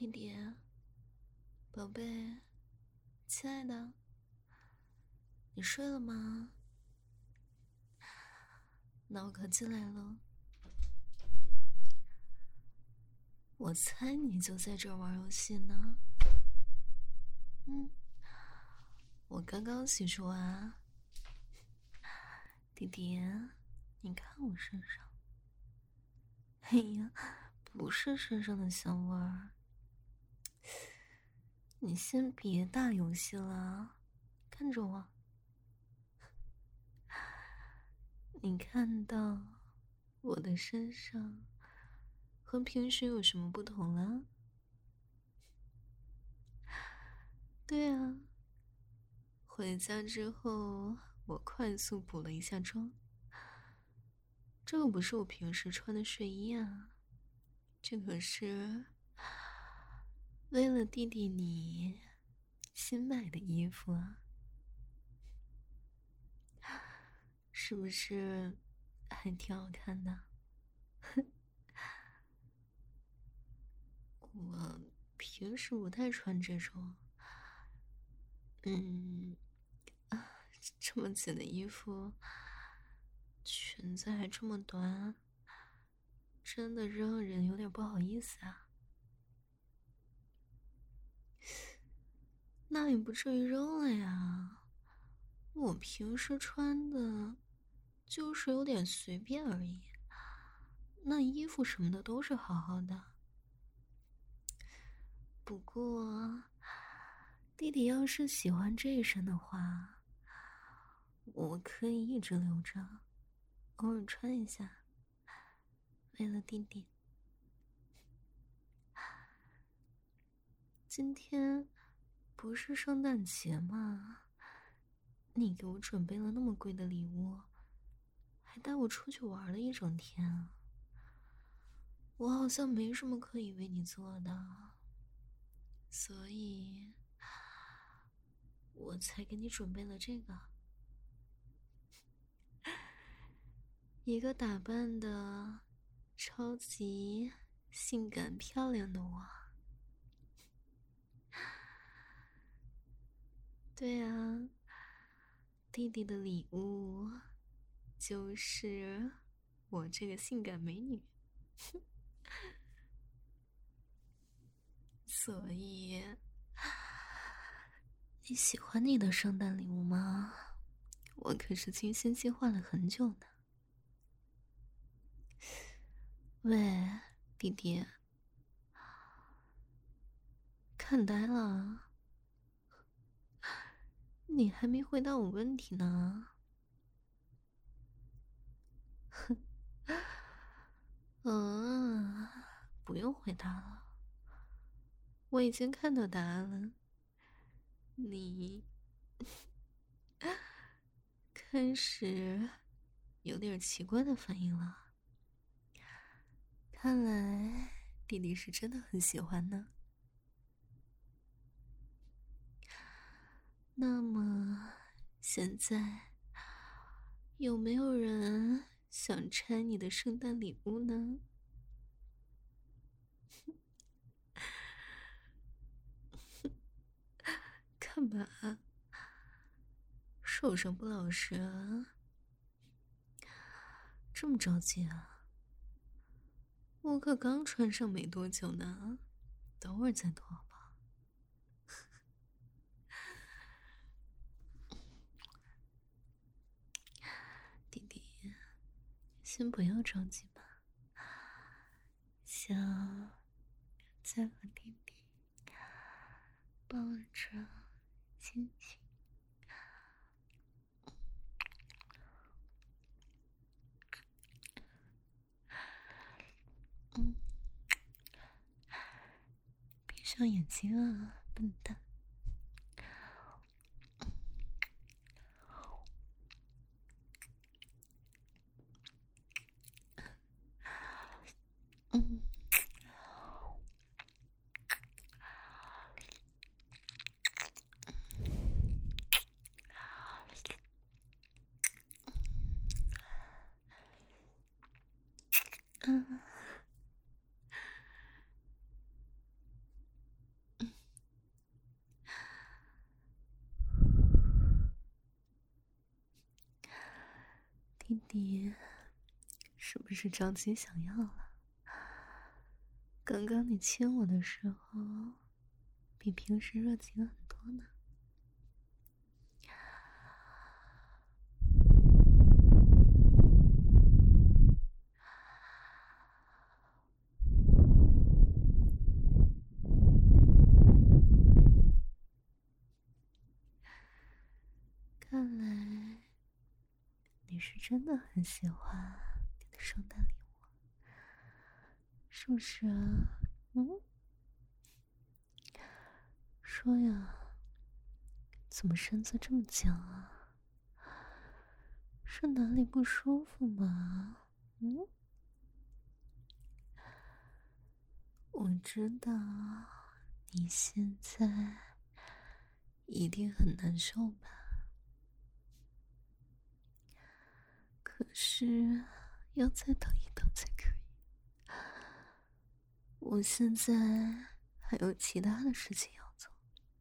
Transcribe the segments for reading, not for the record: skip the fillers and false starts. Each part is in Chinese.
弟弟，宝贝，亲爱的，你睡了吗？那我可进来了。我猜你就在这儿玩游戏呢。我刚刚洗漱完。弟弟，你看我身上。哎呀，不是身上的香味儿。你先别打游戏了，看着我。你看到我的身上和平时有什么不同了？对啊，回家之后我快速补了一下妆。这个不是我平时穿的睡衣啊，这可是为了弟弟你新买的衣服啊，是不是还挺好看的？我平时不太穿这种，啊，这么紧的衣服，裙子还这么短，真的让人有点不好意思啊。那也不至于扔了呀，我平时穿的就是有点随便而已，那衣服什么的都是好好的。不过，弟弟要是喜欢这一身的话，我可以一直留着，偶尔穿一下，为了弟弟。今天不是圣诞节吗？你给我准备了那么贵的礼物，还带我出去玩了一整天啊！我好像没什么可以为你做的，所以我才给你准备了这个。一个打扮的超级性感漂亮的我。对啊，弟弟的礼物就是我这个性感美女。所以你喜欢你的圣诞礼物吗？我可是精心计划了很久呢。喂，弟弟，看呆了？你还没回答我问题呢。嗯，不用回答了，我已经看到答案了。你开始有点奇怪的反应了，看来弟弟是真的很喜欢呢。那么，现在有没有人想拆你的圣诞礼物呢？干嘛？手上不老实啊？这么着急啊？我可刚穿上没多久呢，等会儿再脱好不好？弟弟，先不要着急嘛，想再和弟弟抱着亲亲。闭上眼睛啊，笨蛋。嗯。 是不是着急想要了？刚刚你亲我的时候，比平时热情很多呢。看来你是真的很喜欢你的圣诞礼物，是不是啊？说呀，怎么身子这么僵啊？是哪里不舒服吗？我知道你现在一定很难受吧？可是要再等一等才可以。我现在还有其他的事情要做。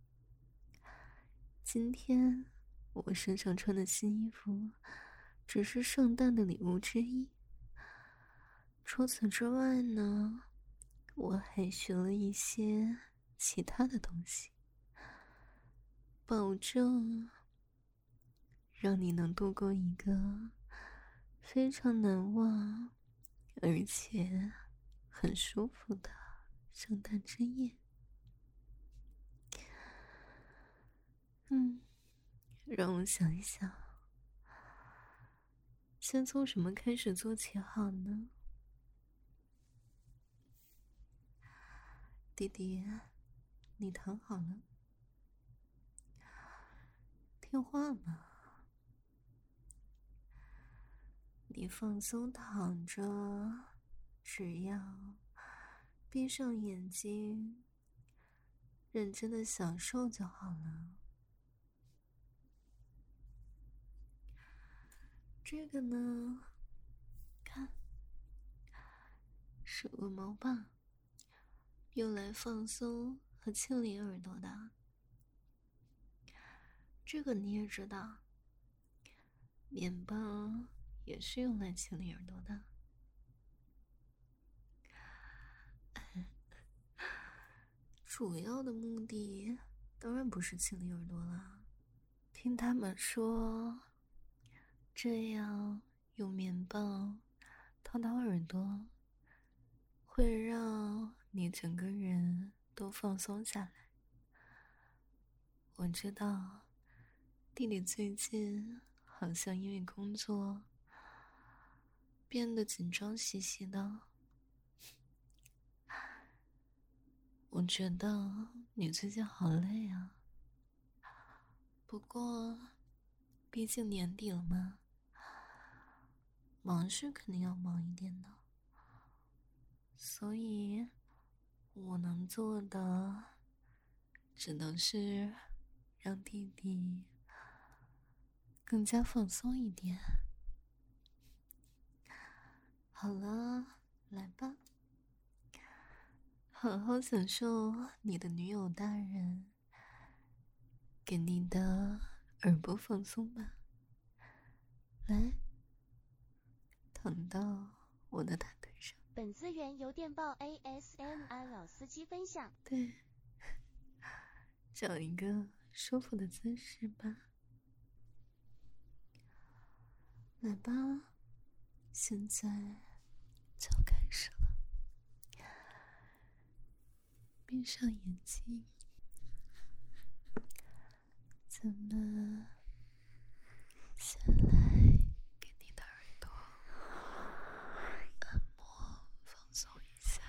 今天我身上穿的新衣服只是圣诞的礼物之一，除此之外呢，我还学了一些其他的东西，保证让你能度过一个非常难忘而且很舒服的圣诞之夜。让我想一想，先从什么开始做起好呢？弟弟，你躺好了，听话嘛。你放松躺着，只要闭上眼睛，认真的享受就好了。这个呢，看，是鹅毛棒，用来放松和清理耳朵的。这个你也知道，棉棒也是用来清理耳朵的。主要的目的当然不是清理耳朵了。听他们说，这样用棉棒掏掏耳朵，会让你整个人都放松下来。我知道弟弟最近好像因为工作变得紧张兮兮的，我觉得你最近好累啊。不过毕竟年底了嘛，忙是肯定要忙一点的，所以我能做的只能是让弟弟更加放松一点。好了，来吧，好好享受你的女友大人给你的耳部放松吧。来，躺到我的大腿上。 本资源由电报 ASMR 老司机分享。 对，找一个舒服的姿势吧。来吧，现在就要开始了。闭上眼睛，咱们先来给你的耳朵按摩放松一下。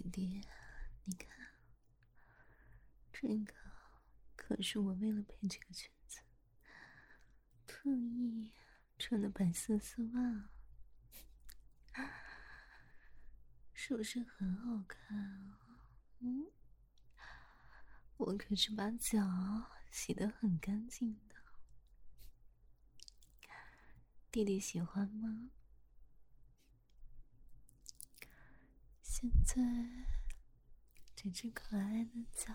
弟，你看，这个可是我为了配这个裙子特意穿的白色丝袜，是不是很好看啊？我可是把脚洗得很干净的，弟弟喜欢吗？现在这只可爱的脚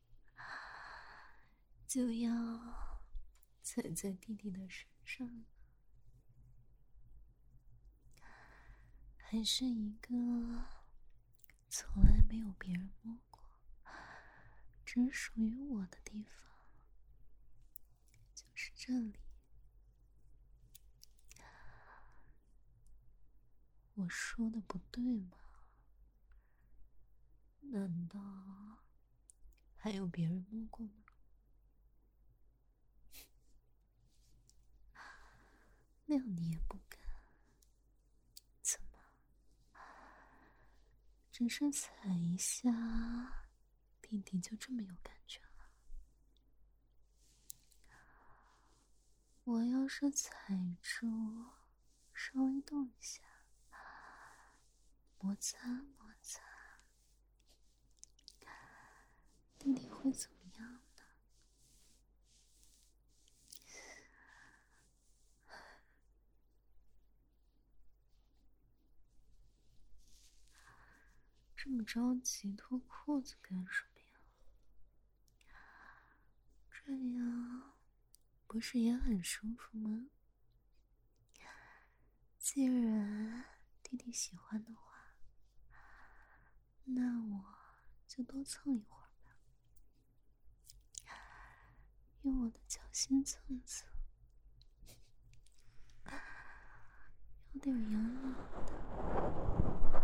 就要踩在弟弟的身上了，还是一个从来没有别人摸过，只属于我的地方，就是这里。我说的不对吗？难道还有别人摸过吗？那样你也不敢？怎么？只是踩一下，弟弟就这么有感觉了？我要是踩住，稍微动一下，摩擦摩擦，弟弟会怎么样呢？这么着急脱裤子干什么呀？这样不是也很舒服吗？既然弟弟喜欢的话，那我就多蹭一会儿吧，用我的脚心蹭蹭，有点痒痒的。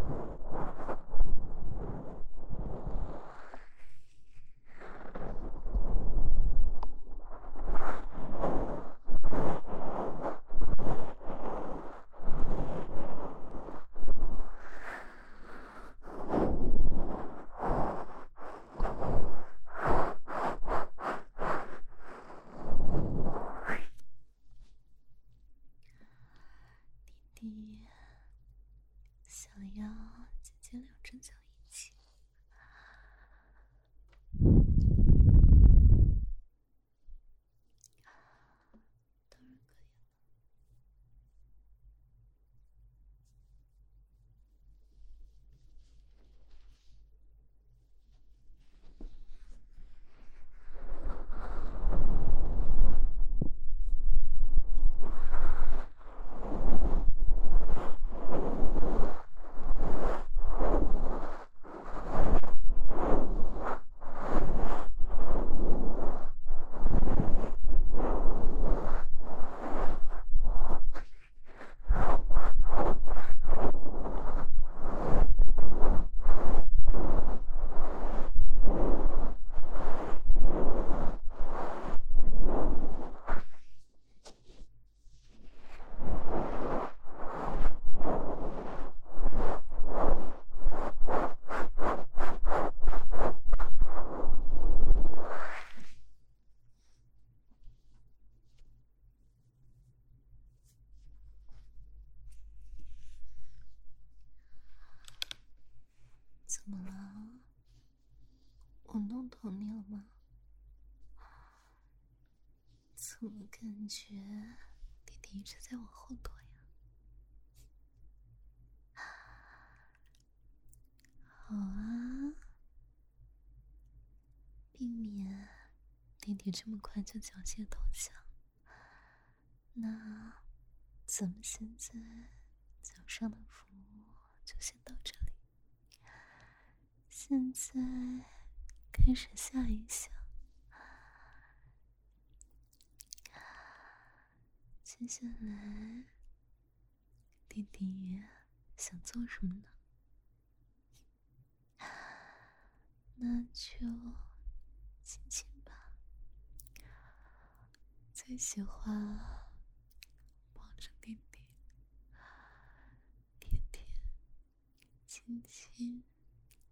弟弟想要姐姐两只脚一起，当然可以了。怎么了？我弄疼你了吗？怎么感觉弟弟一直在往后躲呀？好啊，避免弟弟这么快就缴械投降。那咱们现在早上的服务就先到这里，现在开始下一项。接下来，弟弟想做什么呢？那就亲亲吧。最喜欢抱着弟弟，甜甜亲亲，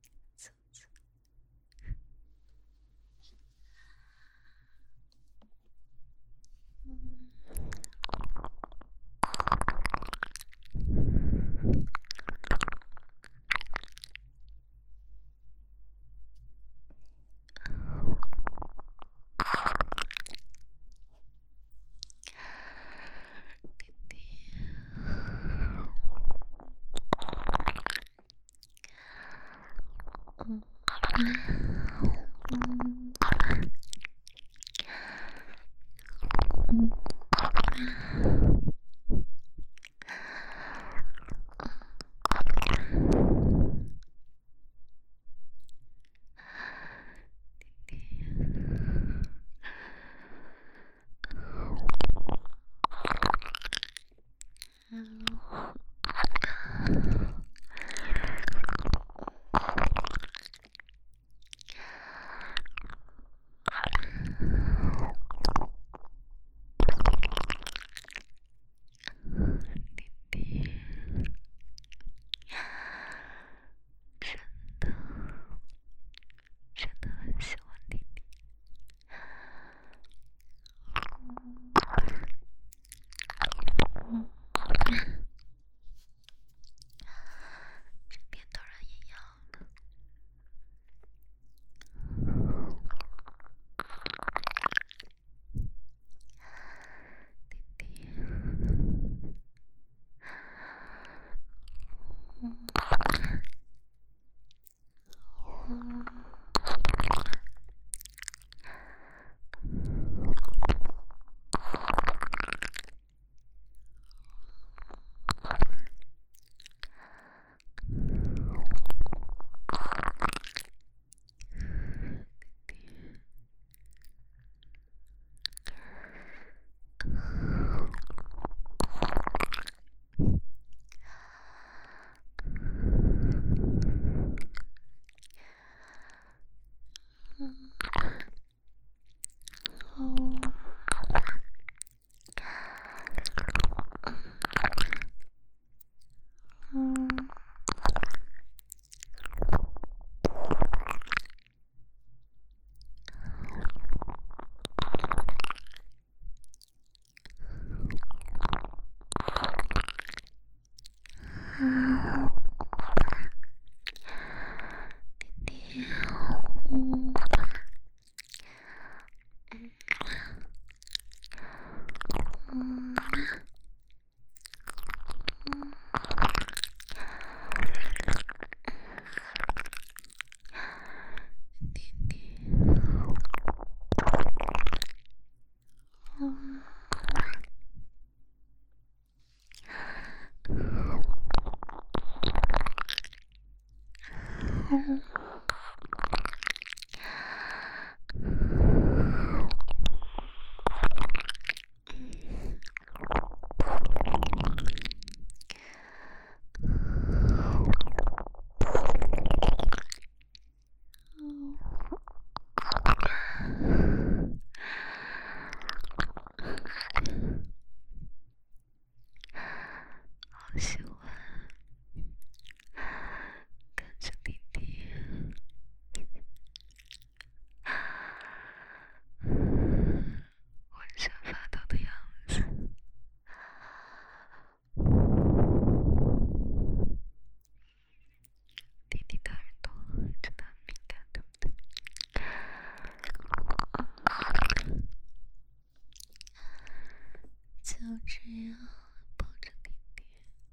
就这样抱着弟弟，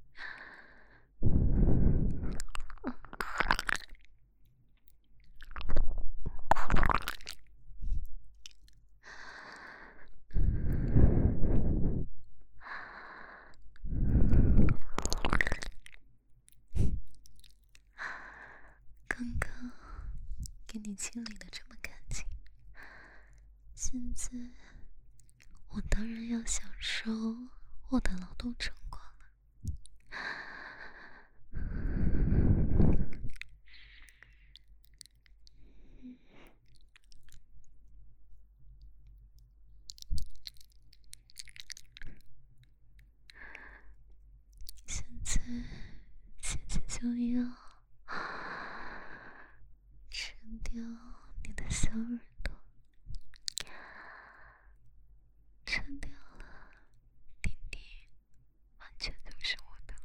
刚刚给你清理的这么干净，现在我当然要享受我的劳动成果了。现在姐姐就要吃掉你的小耳朵，吃掉了，弟弟完全就是我的了。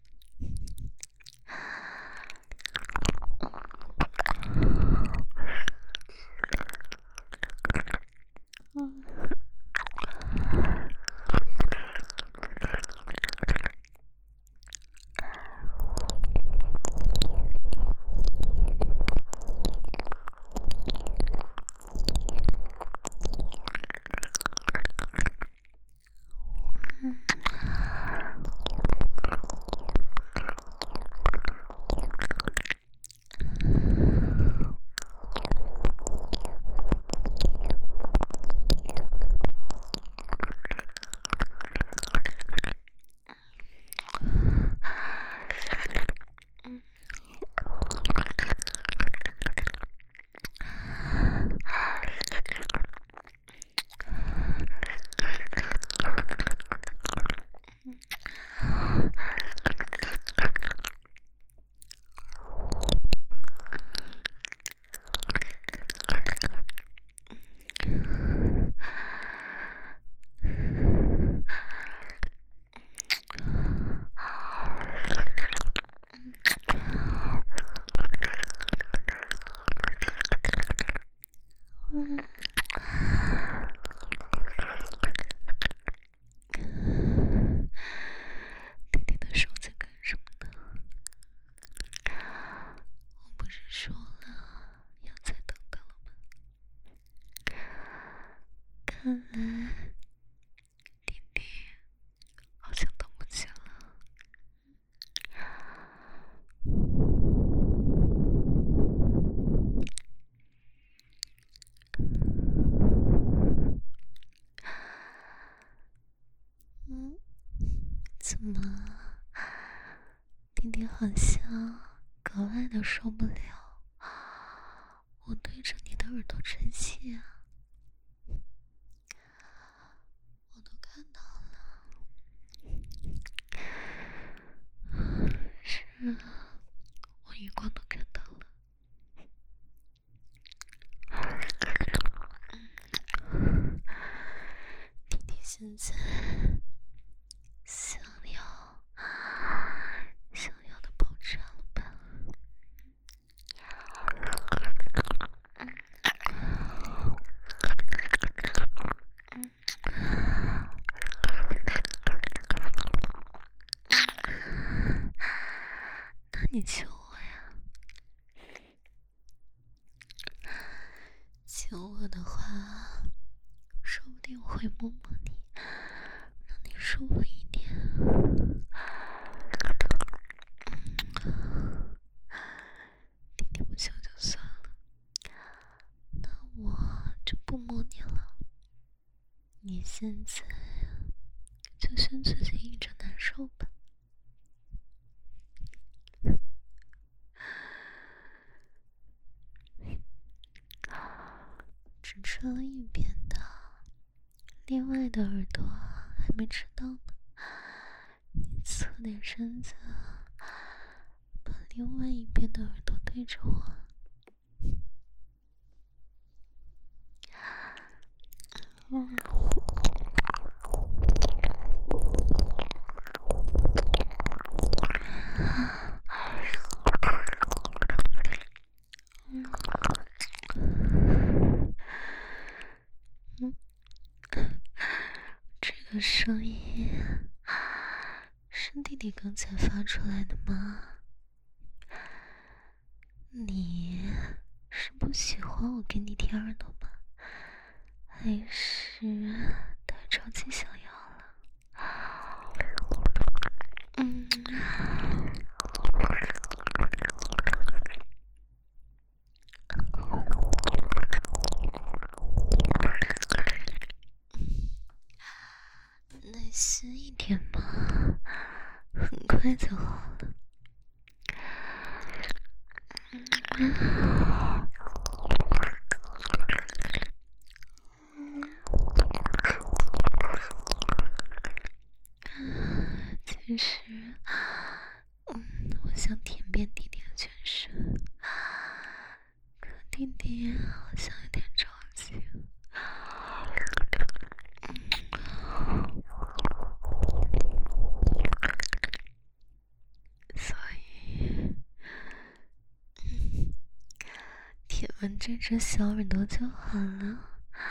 弟弟的手在干什么呢？我不是说了要再等等了吗？看来弟弟好像等不起了。怎么，弟弟好像格外的受不了我对着你的耳朵吹气啊？ 现在想要的爆炸了吧？那你求我呀？求我的话，说不定我会摸摸你，让你舒服一点。弟弟不求就算了，那我就不摸你了。你现在就先自己一直难受吧。只吃了一边的，另外的耳朵还没吃到呢。你侧点身子，把另外一边的耳朵对着我。这个声音是弟弟刚才发出来的吗？你是不喜欢我给你舔耳朵吗？还是太着急想要了？耐心一点嘛，很快就好了。其实，我想舔遍弟弟的全身，可弟弟好像有点着急。所以，舔完这只小耳朵就好了。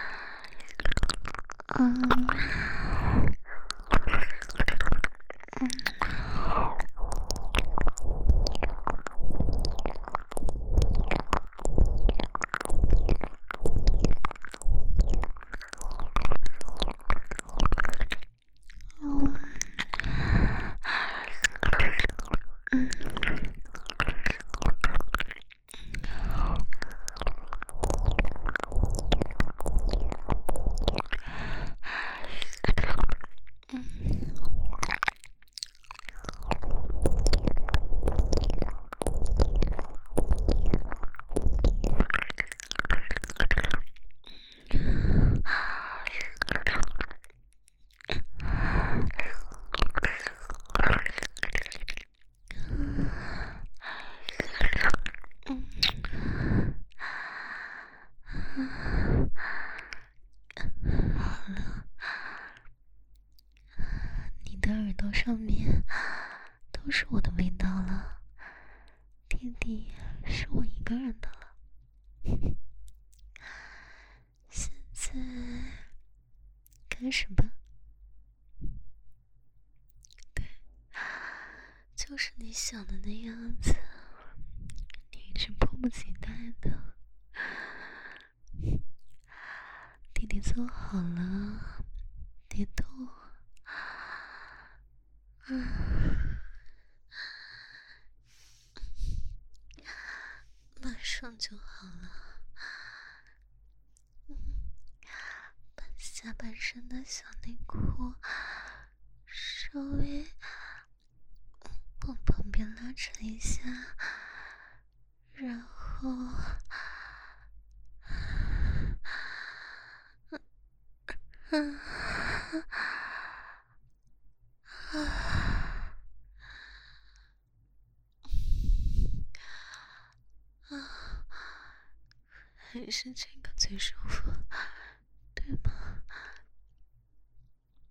你的耳朵上面都是我的味道了，弟弟是我一个人的了。现在开始吧。对，就是你想的那样子，你一直迫不及待的。弟弟坐好了，别动。马上就好了。把下半身的小内裤稍微往旁边拉扯一下，然后还是这个最舒服，对吗？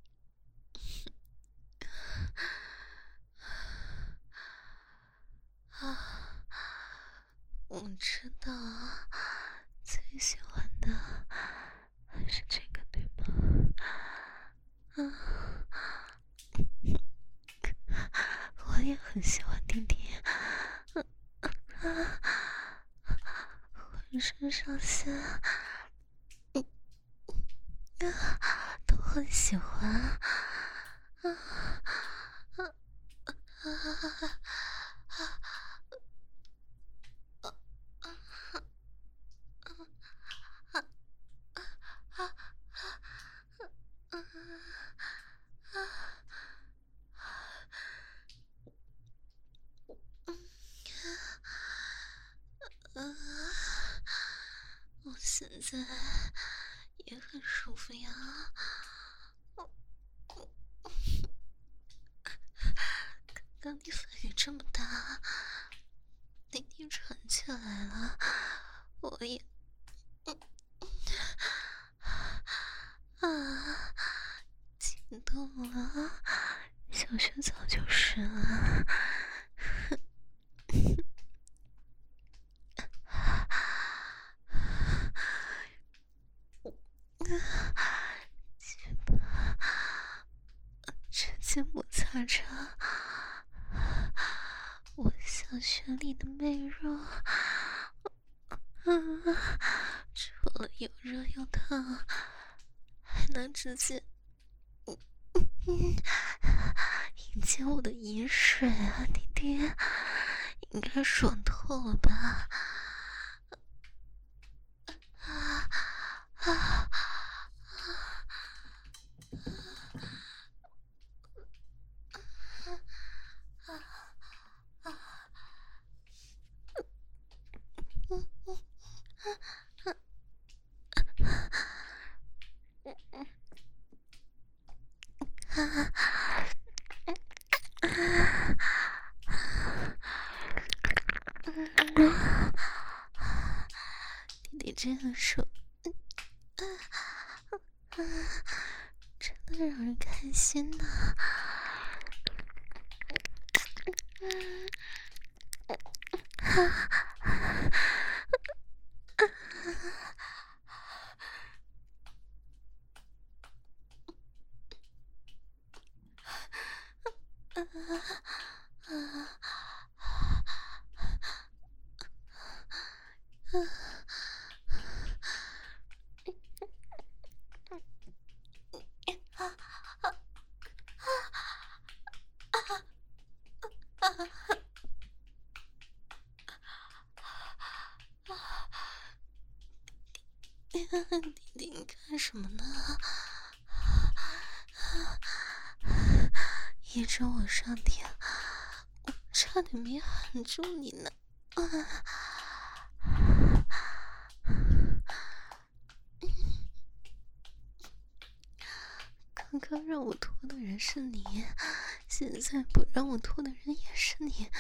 很喜欢弟弟，浑身上下都很喜欢。我现在也很舒服呀。刚刚你反应这么大，弟弟喘起来了，我也激动了，小穴早就湿了。直接摩擦着我小穴里的美肉，除了又热又烫，还能直接迎接我的饮水啊！弟弟应该爽透了吧？弟弟这样说，真的让人开心呢。弟弟，你干什么呢？一直往上挺，我差点没喊住你呢。刚刚让我脱的人是你，现在不让我脱的人也是你。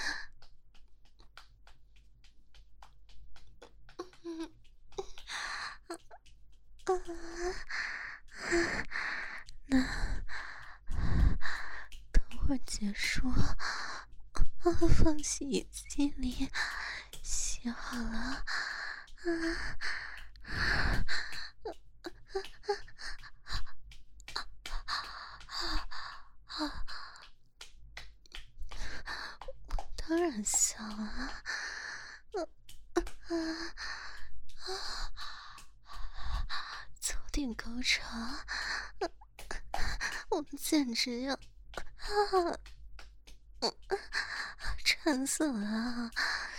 那等会儿结束，放洗衣机里洗好了。我当然想了。早点高潮，我简直要馋死了！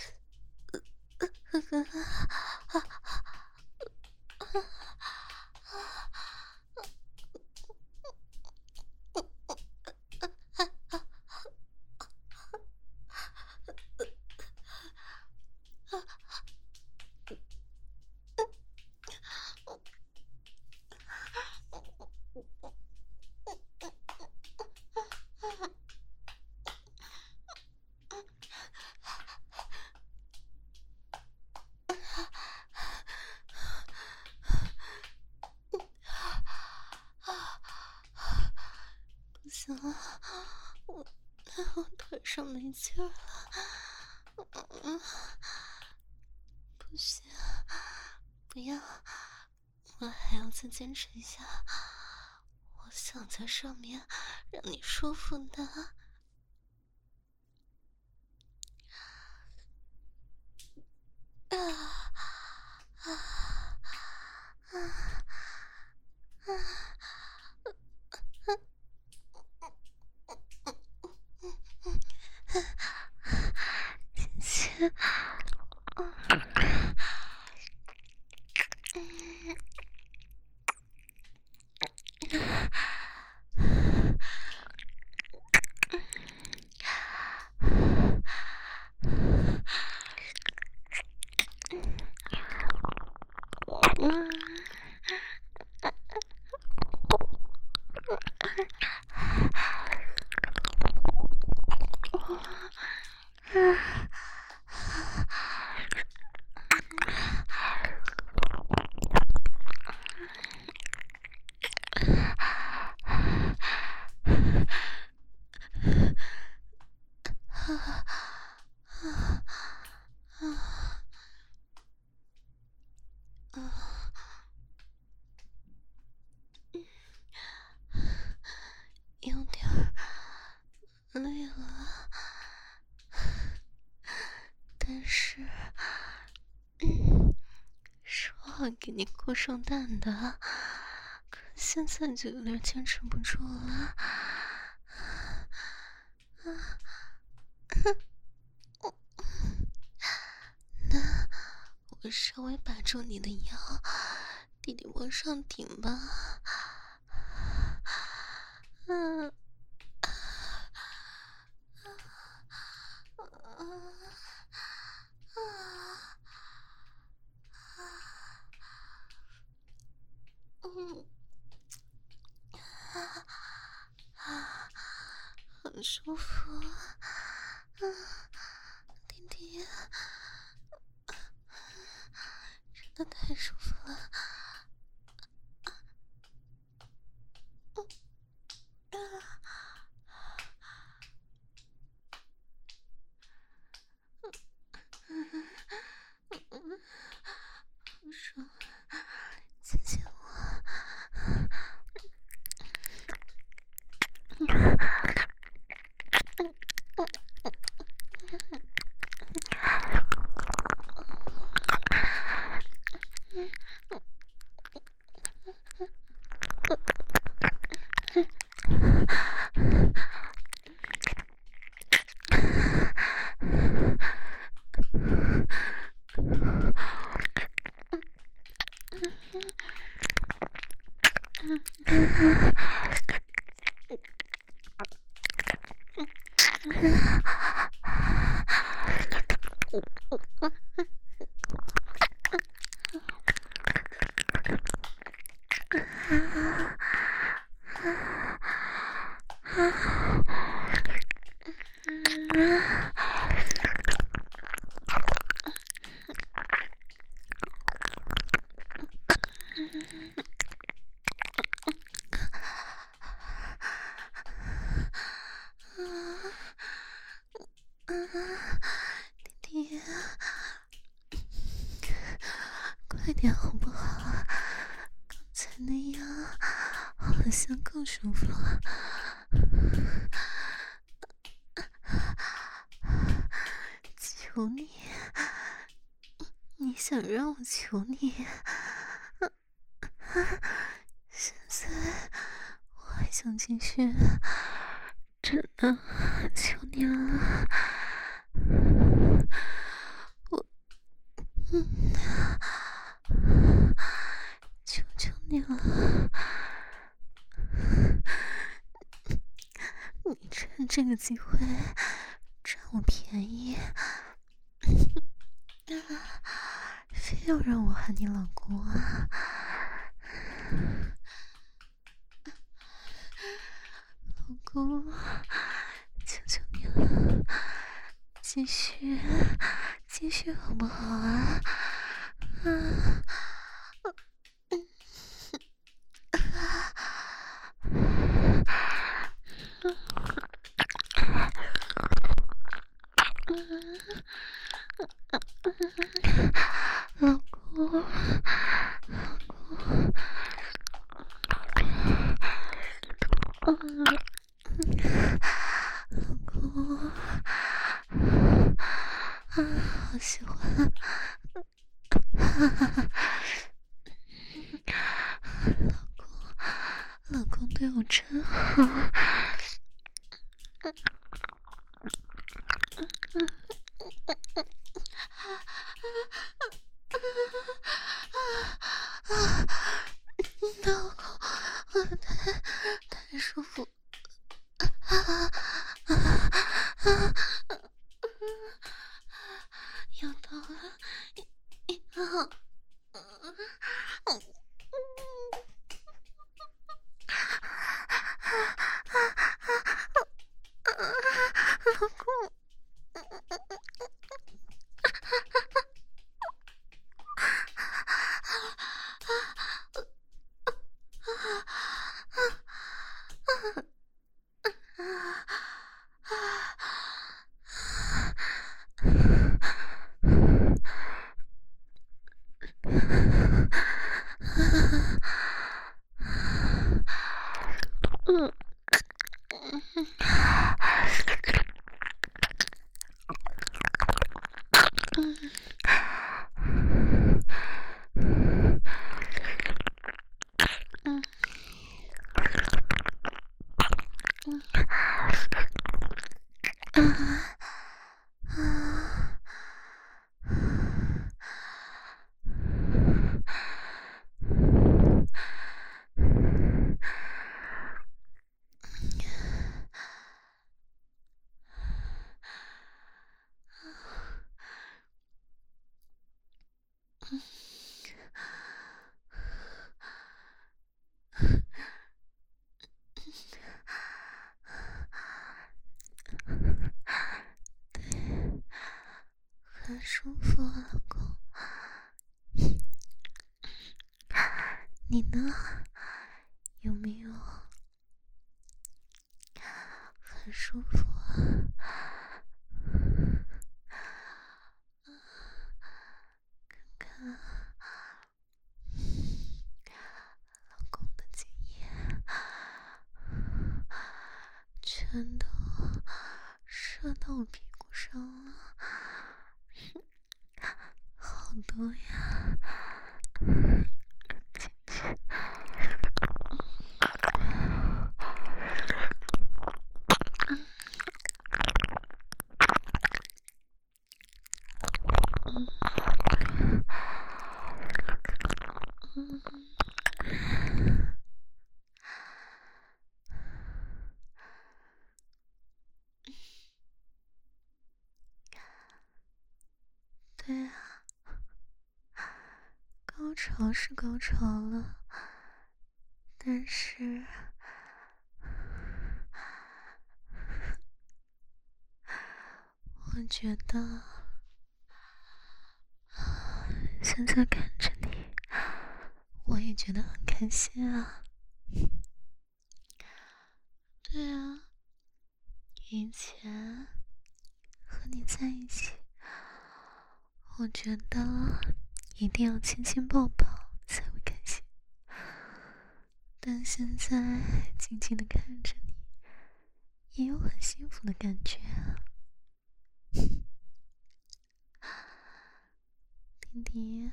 不行了，我腿上没劲儿了。不行，不要，我还要再坚持一下。我想在上面让你舒服的。 谢谢。有点累了，但是，说好给你过圣诞的，可现在就有点坚持不住了。那我稍微把住你的腰，弟弟往上顶吧。很舒服，弟弟，真的太舒服了。说，亲亲我。弟弟，快点好不好？刚才那样好像更舒服了。求你，你想让我求你？现在我还想继续，真的求你了。我，求求你了，你趁这个机会占我便宜，非要让我喊你老公啊！老公，求求你了，继续好不好啊？老公，老公，好喜欢， 老公对我真好。老公，太舒服。要到了。老公，很舒服啊，老公。你呢？有没有很舒服啊？看看老公的精液，全都射到我屁股上了，好多呀！进去。对啊，高潮是高潮了，但是我觉得现在看着你，我也觉得很开心啊。对啊，以前和你在一起，我觉得一定要亲亲抱抱才会开心，但现在静静的看着你，也有很幸福的感觉啊。弟弟，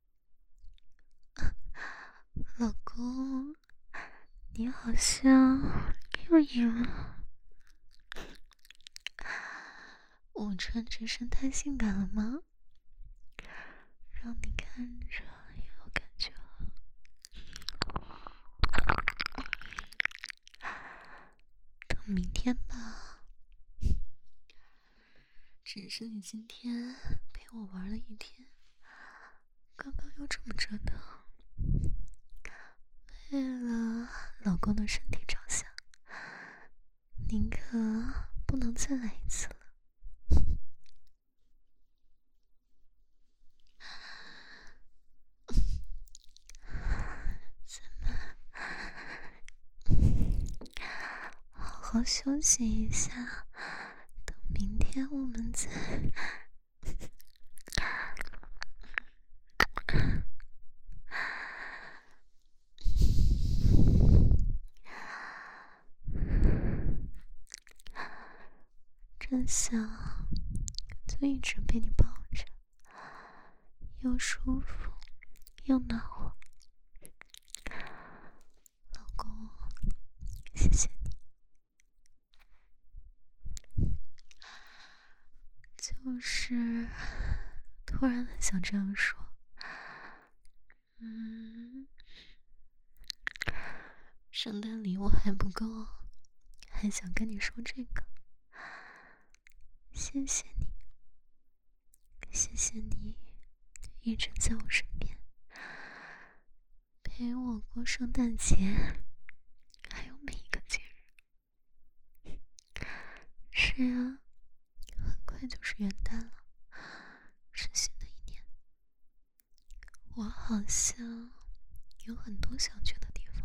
老公，你好像又赢了。我穿着身太性感了吗？让你看着也有感觉了。等明天吧。只是你今天陪我玩了一天，刚刚又这么折腾，为了老公的身体着想，宁可不能再来一次了。好好休息一下，等明天我们再真想就一直被你抱着，又舒服又暖和。老公，谢谢你。就是突然很想这样说。圣诞礼物还不够，还想跟你说这个。谢谢你，谢谢你一直在我身边，陪我过圣诞节，还有每一个节日。是啊，很快就是元旦了，是新的一年。我好像有很多想去的地方。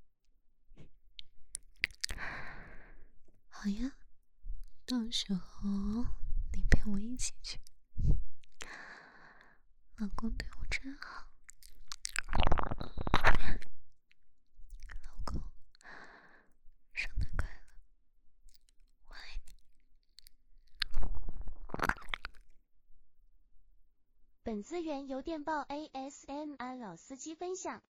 好呀，到时候你陪我一起去。老公对我真好。老公，圣诞快乐，我爱你。 本资源由电报 ASMR 老司机分享。